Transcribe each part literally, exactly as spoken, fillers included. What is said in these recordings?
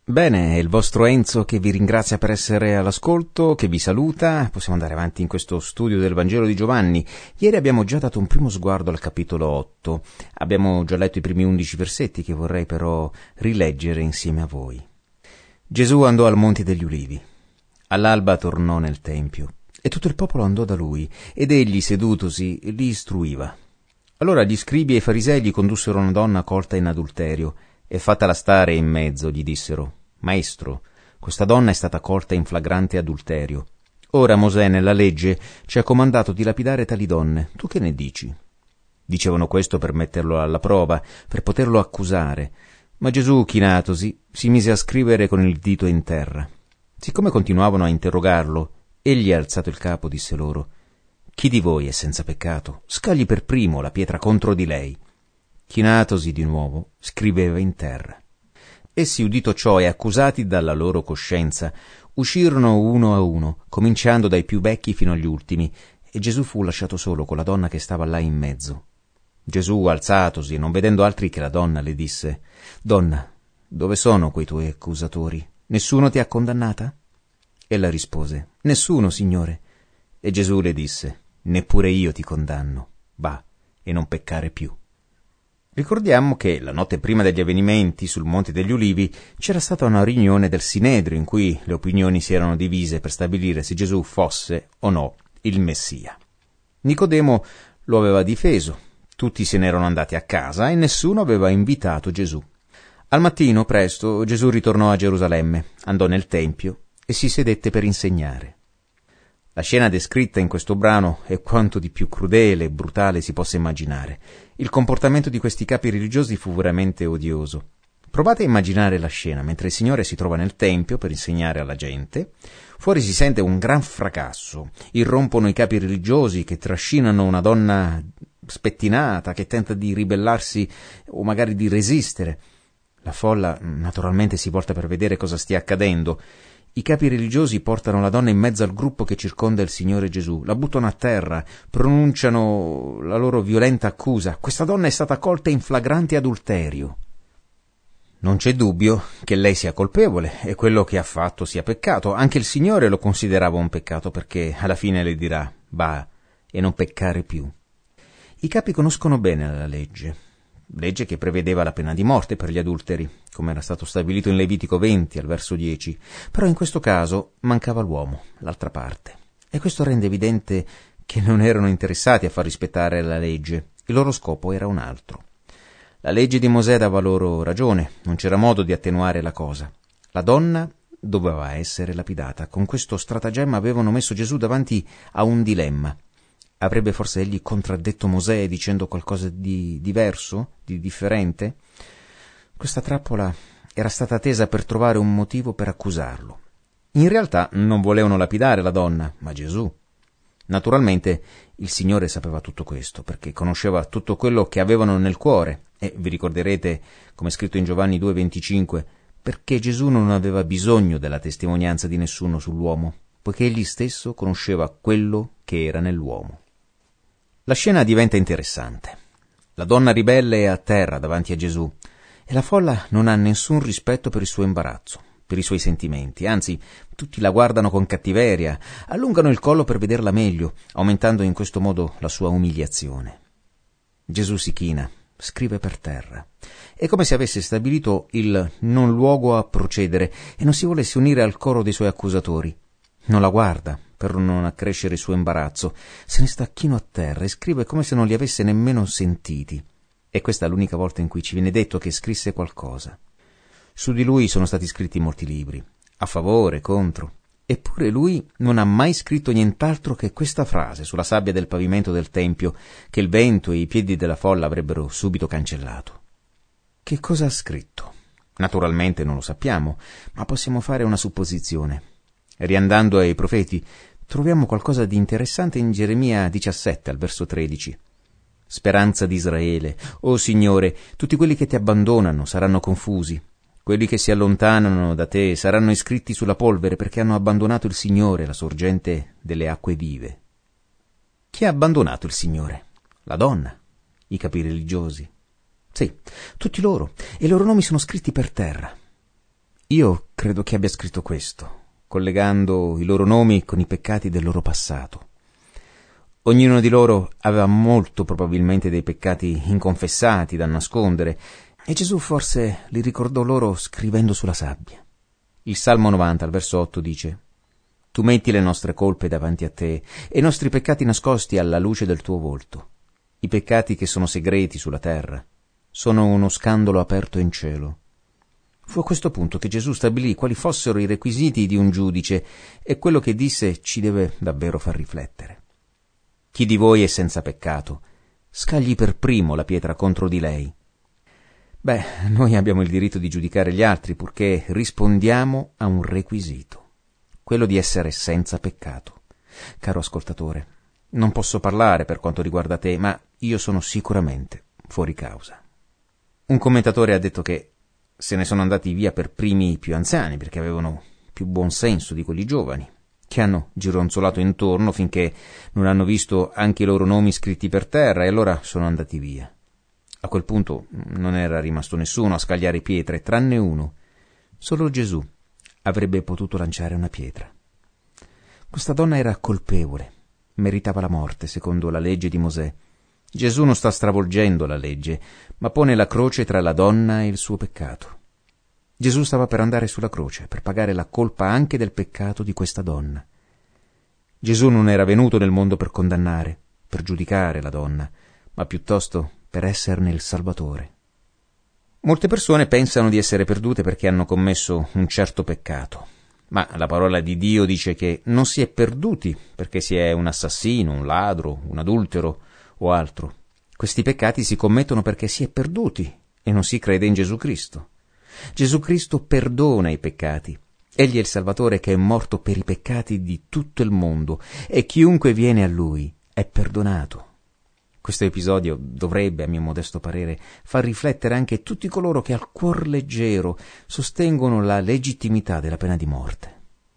Bene, è il vostro Enzo che vi ringrazia per essere all'ascolto, che vi saluta. Possiamo andare avanti in questo studio del Vangelo di Giovanni. Ieri abbiamo già dato un primo sguardo al capitolo otto. Abbiamo già letto i primi undici versetti che vorrei però rileggere insieme a voi. Gesù andò al Monte degli Ulivi. All'alba tornò nel Tempio e tutto il popolo andò da lui ed egli, sedutosi, li istruiva. Allora gli scribi e i farisei gli condussero una donna colta in adulterio e fattala stare in mezzo gli dissero: Maestro, questa donna è stata colta in flagrante adulterio. Ora Mosè nella legge ci ha comandato di lapidare tali donne. Tu che ne dici? Dicevano questo per metterlo alla prova, per poterlo accusare. Ma Gesù, chinatosi, si mise a scrivere con il dito in terra. Siccome continuavano a interrogarlo, egli, alzato il capo, disse loro: Chi di voi è senza peccato? Scagli per primo la pietra contro di lei. Chinatosi di nuovo, scriveva in terra. Essi, udito ciò e accusati dalla loro coscienza, uscirono uno a uno, cominciando dai più vecchi fino agli ultimi, e Gesù fu lasciato solo con la donna che stava là in mezzo. Gesù, alzatosi e non vedendo altri che la donna, le disse: Donna, dove sono quei tuoi accusatori? Nessuno ti ha condannata? Ella rispose: Nessuno, Signore. E Gesù le disse: Neppure io ti condanno. Va e non peccare più. Ricordiamo che la notte prima degli avvenimenti sul Monte degli Ulivi c'era stata una riunione del Sinedrio in cui le opinioni si erano divise per stabilire se Gesù fosse o no il Messia. Nicodemo lo aveva difeso, tutti se ne erano andati a casa e nessuno aveva invitato Gesù. Al mattino presto Gesù ritornò a Gerusalemme, andò nel Tempio e si sedette per insegnare. La scena descritta in questo brano è quanto di più crudele e brutale si possa immaginare. Il comportamento di questi capi religiosi fu veramente odioso. Provate a immaginare la scena mentre il Signore si trova nel Tempio per insegnare alla gente. Fuori si sente un gran fracasso. Irrompono i capi religiosi che trascinano una donna spettinata che tenta di ribellarsi o magari di resistere. La folla naturalmente si volta per vedere cosa stia accadendo. I capi religiosi portano la donna in mezzo al gruppo che circonda il Signore Gesù, la buttano a terra, pronunciano la loro violenta accusa. Questa donna è stata colta in flagrante adulterio. Non c'è dubbio che lei sia colpevole e quello che ha fatto sia peccato. Anche il Signore lo considerava un peccato perché alla fine le dirà: va e non peccare più. I capi conoscono bene la legge. Legge che prevedeva la pena di morte per gli adulteri, come era stato stabilito in Levitico venti, al verso dieci. Però in questo caso mancava l'uomo, l'altra parte. E questo rende evidente che non erano interessati a far rispettare la legge. Il loro scopo era un altro. La legge di Mosè dava loro ragione, non c'era modo di attenuare la cosa. La donna doveva essere lapidata. Con questo stratagemma avevano messo Gesù davanti a un dilemma. Avrebbe forse egli contraddetto Mosè dicendo qualcosa di diverso, di differente? Questa trappola era stata tesa per trovare un motivo per accusarlo. In realtà non volevano lapidare la donna, ma Gesù. Naturalmente il Signore sapeva tutto questo, perché conosceva tutto quello che avevano nel cuore, e vi ricorderete, come è scritto in Giovanni due venticinque, perché Gesù non aveva bisogno della testimonianza di nessuno sull'uomo, poiché egli stesso conosceva quello che era nell'uomo. La scena diventa interessante. La donna ribelle è a terra davanti a Gesù e la folla non ha nessun rispetto per il suo imbarazzo, per i suoi sentimenti, anzi tutti la guardano con cattiveria, allungano il collo per vederla meglio, aumentando in questo modo la sua umiliazione. Gesù si china, scrive per terra. È come se avesse stabilito il non luogo a procedere e non si volesse unire al coro dei suoi accusatori. Non la guarda per non accrescere il suo imbarazzo, se ne sta chino a terra e scrive come se non li avesse nemmeno sentiti. E questa è l'unica volta in cui ci viene detto che scrisse qualcosa. Su di lui sono stati scritti molti libri, a favore, contro. Eppure lui non ha mai scritto nient'altro che questa frase sulla sabbia del pavimento del Tempio, che il vento e i piedi della folla avrebbero subito cancellato. Che cosa ha scritto? Naturalmente non lo sappiamo, ma possiamo fare una supposizione. Riandando ai profeti, troviamo qualcosa di interessante in Geremia diciassette, al verso tredici. Speranza di Israele, o Signore, tutti quelli che ti abbandonano saranno confusi. Quelli che si allontanano da te saranno iscritti sulla polvere perché hanno abbandonato il Signore, la sorgente delle acque vive. Chi ha abbandonato il Signore? La donna, i capi religiosi. Sì, tutti loro, e i loro nomi sono scritti per terra. Io credo che abbia scritto questo, collegando i loro nomi con i peccati del loro passato. Ognuno di loro aveva molto probabilmente dei peccati inconfessati da nascondere, e Gesù forse li ricordò loro scrivendo sulla sabbia. Il Salmo novanta, al verso otto, dice: «Tu metti le nostre colpe davanti a te e i nostri peccati nascosti alla luce del tuo volto. I peccati che sono segreti sulla terra sono uno scandalo aperto in cielo». Fu a questo punto che Gesù stabilì quali fossero i requisiti di un giudice, e quello che disse ci deve davvero far riflettere. «Chi di voi è senza peccato? Scagli per primo la pietra contro di lei». Beh, noi abbiamo il diritto di giudicare gli altri purché rispondiamo a un requisito, quello di essere senza peccato. Caro ascoltatore, non posso parlare per quanto riguarda te, ma io sono sicuramente fuori causa. Un commentatore ha detto che se ne sono andati via per primi i più anziani, perché avevano più buon senso di quelli giovani, che hanno gironzolato intorno finché non hanno visto anche i loro nomi scritti per terra, e allora sono andati via. A quel punto non era rimasto nessuno a scagliare pietre, tranne uno. Solo Gesù avrebbe potuto lanciare una pietra. Questa donna era colpevole, meritava la morte, secondo la legge di Mosè. Gesù non sta stravolgendo la legge, ma pone la croce tra la donna e il suo peccato. Gesù stava per andare sulla croce, per pagare la colpa anche del peccato di questa donna. Gesù non era venuto nel mondo per condannare, per giudicare la donna, ma piuttosto per esserne il Salvatore. Molte persone pensano di essere perdute perché hanno commesso un certo peccato, ma la parola di Dio dice che non si è perduti perché si è un assassino, un ladro, un adultero o altro. Questi peccati si commettono perché si è perduti e non si crede in Gesù Cristo. Gesù Cristo perdona i peccati. Egli è il Salvatore che è morto per i peccati di tutto il mondo, e chiunque viene a Lui è perdonato. Questo episodio dovrebbe, a mio modesto parere, far riflettere anche tutti coloro che al cuor leggero sostengono la legittimità della pena di morte.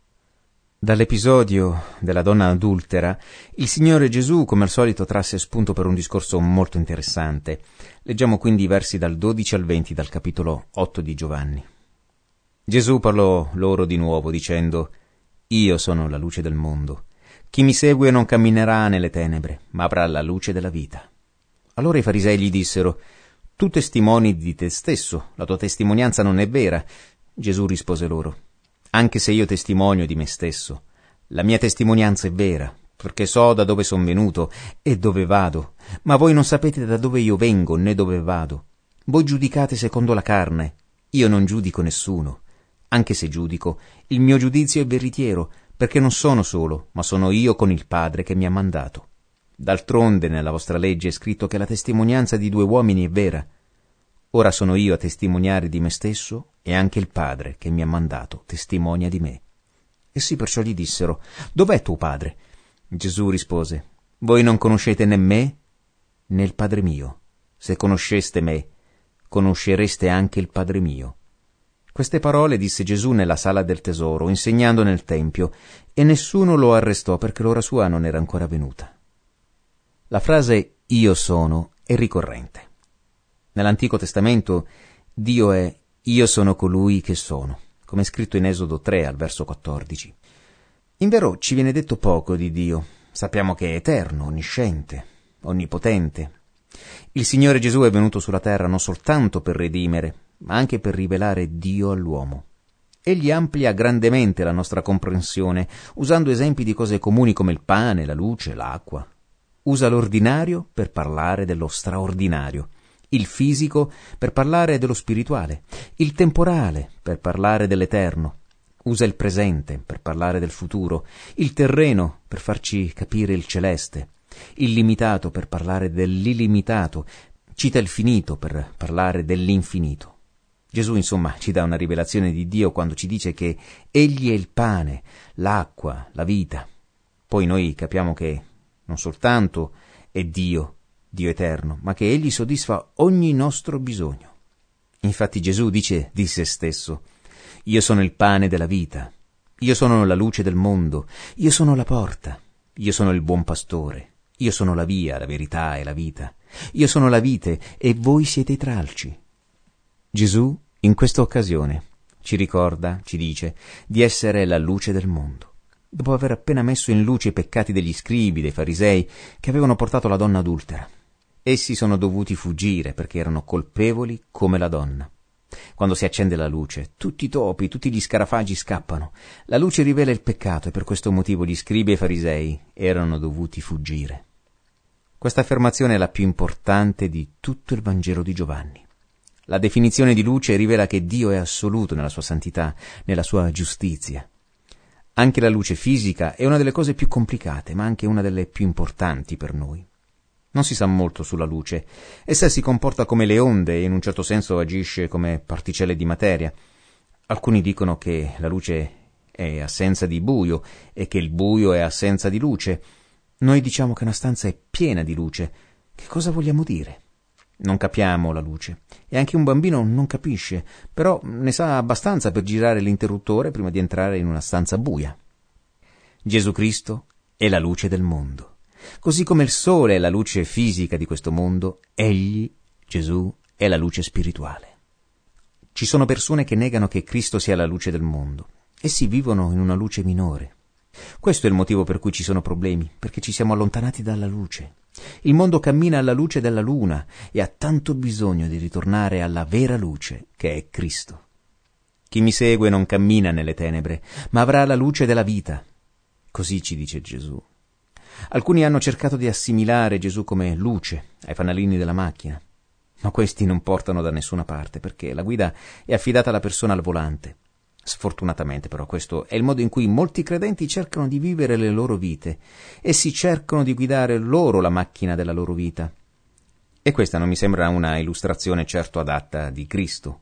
Dall'episodio della donna adultera, il Signore Gesù, come al solito, trasse spunto per un discorso molto interessante. Leggiamo quindi i versi dal dodici al venti del capitolo otto di Giovanni. Gesù parlò loro di nuovo, dicendo: «Io sono la luce del mondo. Chi mi segue non camminerà nelle tenebre, ma avrà la luce della vita». Allora i farisei gli dissero: «Tu testimoni di te stesso, la tua testimonianza non è vera». Gesù rispose loro: «Anche se io testimonio di me stesso, la mia testimonianza è vera, perché so da dove son venuto e dove vado, ma voi non sapete da dove io vengo né dove vado. Voi giudicate secondo la carne, io non giudico nessuno. Anche se giudico, il mio giudizio è veritiero, perché non sono solo, ma sono io con il Padre che mi ha mandato. D'altronde nella vostra legge è scritto che la testimonianza di due uomini è vera. Ora sono io a testimoniare di me stesso, e anche il Padre che mi ha mandato testimonia di me». Essi perciò gli dissero: «Dov'è tuo Padre?» Gesù rispose: «Voi non conoscete né me né il Padre mio. Se conosceste me, conoscereste anche il Padre mio». Queste parole disse Gesù nella sala del tesoro, insegnando nel Tempio, e nessuno lo arrestò perché l'ora sua non era ancora venuta. La frase «io sono» è ricorrente. Nell'Antico Testamento Dio è «io sono colui che sono», come è scritto in Esodo tre al verso quattordici. Invero ci viene detto poco di Dio. Sappiamo che è eterno, onnisciente, onnipotente. Il Signore Gesù è venuto sulla terra non soltanto per redimere, ma anche per rivelare Dio all'uomo. Egli amplia grandemente la nostra comprensione, usando esempi di cose comuni come il pane, la luce, l'acqua. Usa l'ordinario per parlare dello straordinario, il fisico per parlare dello spirituale, il temporale per parlare dell'eterno. Usa il presente per parlare del futuro, il terreno per farci capire il celeste, il limitato per parlare dell'illimitato, cita il finito per parlare dell'infinito. Gesù, insomma, ci dà una rivelazione di Dio quando ci dice che Egli è il pane, l'acqua, la vita. Poi noi capiamo che non soltanto è Dio, Dio eterno, ma che Egli soddisfa ogni nostro bisogno. Infatti Gesù dice di se stesso: «Io sono il pane della vita, io sono la luce del mondo, io sono la porta, io sono il buon pastore, io sono la via, la verità e la vita, io sono la vite e voi siete i tralci». Gesù, in questa occasione, Ci ricorda, ci dice, di essere la luce del mondo, dopo aver appena messo in luce i peccati degli scribi, dei farisei, che avevano portato la donna adultera. Essi sono dovuti fuggire perché erano colpevoli come la donna. Quando si accende la luce, tutti i topi, tutti gli scarafaggi scappano. La luce rivela il peccato e per questo motivo gli scribi e i farisei erano dovuti fuggire. Questa affermazione è la più importante di tutto il Vangelo di Giovanni. La definizione di luce rivela che Dio è assoluto nella sua santità, nella sua giustizia. Anche la luce fisica è una delle cose più complicate, ma anche una delle più importanti per noi. Non si sa molto sulla luce. Essa si comporta come le onde e in un certo senso agisce come particelle di materia. Alcuni dicono che la luce è assenza di buio e che il buio è assenza di luce. Noi diciamo che una stanza è piena di luce. Che cosa vogliamo dire? Non capiamo la luce e anche un bambino non capisce, però ne sa abbastanza per girare l'interruttore prima di entrare in una stanza buia. Gesù Cristo è la luce del mondo. Così come il sole è la luce fisica di questo mondo, egli, Gesù, è la luce spirituale. Ci sono persone che negano che Cristo sia la luce del mondo. Essi vivono in una luce minore. Questo è il motivo per cui ci sono problemi, perché ci siamo allontanati dalla luce. Il mondo cammina alla luce della luna e ha tanto bisogno di ritornare alla vera luce, che è Cristo. Chi mi segue non cammina nelle tenebre, ma avrà la luce della vita. Così ci dice Gesù. Alcuni hanno cercato di assimilare Gesù come luce ai fanalini della macchina, ma questi non portano da nessuna parte, perché la guida è affidata alla persona al volante. Sfortunatamente però questo è il modo in cui molti credenti cercano di vivere le loro vite. Essi cercano di guidare loro la macchina della loro vita. E questa non mi sembra una illustrazione certo adatta di Cristo.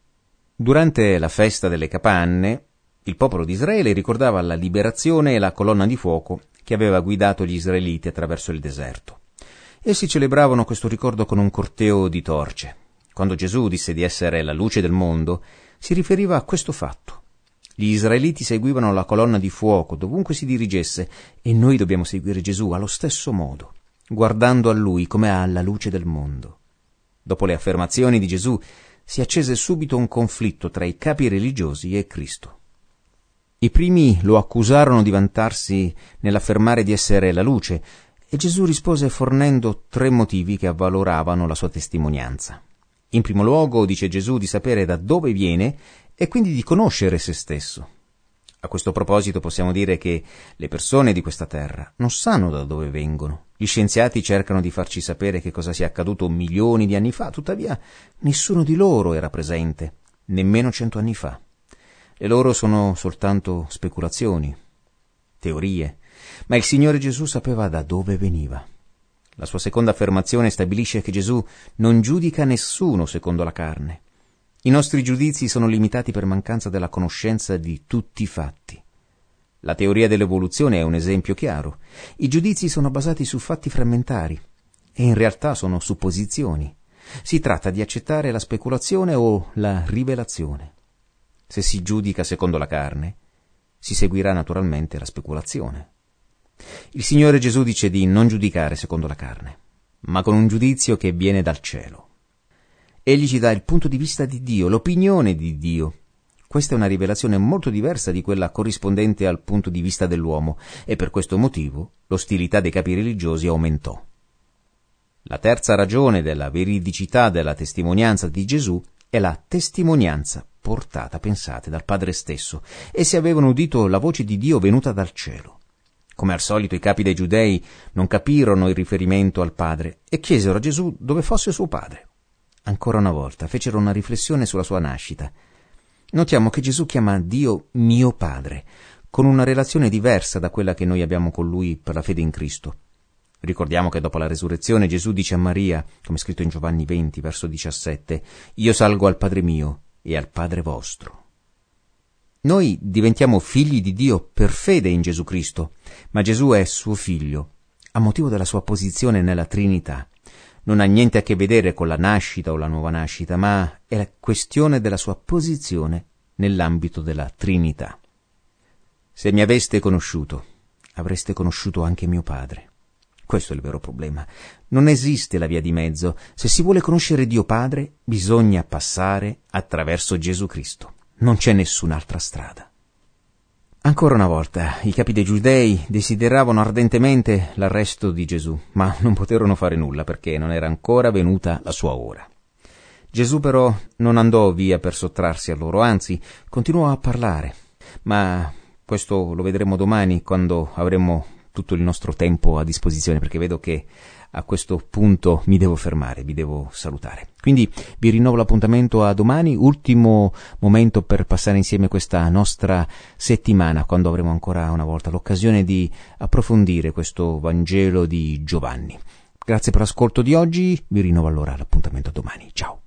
Durante la festa delle capanne, il popolo di Israele ricordava la liberazione e la colonna di fuoco che aveva guidato gli israeliti attraverso il deserto. Essi celebravano questo ricordo con un corteo di torce. Quando Gesù disse di essere la luce del mondo, si riferiva a questo fatto. Gli israeliti seguivano la colonna di fuoco dovunque si dirigesse e noi dobbiamo seguire Gesù allo stesso modo, guardando a Lui come alla luce del mondo. Dopo le affermazioni di Gesù si accese subito un conflitto tra i capi religiosi e Cristo. I primi lo accusarono di vantarsi nell'affermare di essere la luce e Gesù rispose fornendo tre motivi che avvaloravano la sua testimonianza. In primo luogo, dice Gesù, di sapere da dove viene e quindi di conoscere se stesso. A questo proposito possiamo dire che le persone di questa terra non sanno da dove vengono. Gli scienziati cercano di farci sapere che cosa sia accaduto milioni di anni fa, tuttavia nessuno di loro era presente, nemmeno cento anni fa. Le loro sono soltanto speculazioni, teorie, ma il Signore Gesù sapeva da dove veniva. La sua seconda affermazione stabilisce che Gesù non giudica nessuno secondo la carne. I nostri giudizi sono limitati per mancanza della conoscenza di tutti i fatti. La teoria dell'evoluzione è un esempio chiaro. I giudizi sono basati su fatti frammentari e in realtà sono supposizioni. Si tratta di accettare la speculazione o la rivelazione. Se si giudica secondo la carne, si seguirà naturalmente la speculazione. Il Signore Gesù dice di non giudicare secondo la carne, ma con un giudizio che viene dal cielo. Egli ci dà il punto di vista di Dio, l'opinione di Dio. Questa è una rivelazione molto diversa di quella corrispondente al punto di vista dell'uomo, e per questo motivo l'ostilità dei capi religiosi aumentò. La terza ragione della veridicità della testimonianza di Gesù è la testimonianza portata, pensate, dal Padre stesso. Essi avevano udito la voce di Dio venuta dal cielo. Come al solito i capi dei giudei non capirono il riferimento al Padre e chiesero a Gesù dove fosse suo padre. Ancora una volta fecero una riflessione sulla sua nascita. Notiamo che Gesù chiama Dio mio Padre, con una relazione diversa da quella che noi abbiamo con Lui per la fede in Cristo. Ricordiamo che dopo la resurrezione Gesù dice a Maria, come scritto in Giovanni venti, verso diciassette, «Io salgo al Padre mio e al Padre vostro». Noi diventiamo figli di Dio per fede in Gesù Cristo, ma Gesù è suo figlio, a motivo della sua posizione nella Trinità. Non ha niente a che vedere con la nascita o la nuova nascita, ma è la questione della sua posizione nell'ambito della Trinità. Se mi aveste conosciuto, avreste conosciuto anche mio Padre. Questo è il vero problema. Non esiste la via di mezzo. Se si vuole conoscere Dio Padre, bisogna passare attraverso Gesù Cristo. non c'è nessun'altra strada. Ancora una volta, i capi dei giudei desideravano ardentemente l'arresto di Gesù, ma non poterono fare nulla perché non era ancora venuta la sua ora. Gesù però non andò via per sottrarsi a loro, anzi continuò a parlare, ma questo lo vedremo domani quando avremo tutto il nostro tempo a disposizione, perché vedo che a questo punto mi devo fermare, vi devo salutare. Quindi vi rinnovo l'appuntamento a domani, ultimo momento per passare insieme questa nostra settimana, quando avremo ancora una volta l'occasione di approfondire questo Vangelo di Giovanni. Grazie per l'ascolto di oggi, vi rinnovo allora l'appuntamento a domani. Ciao.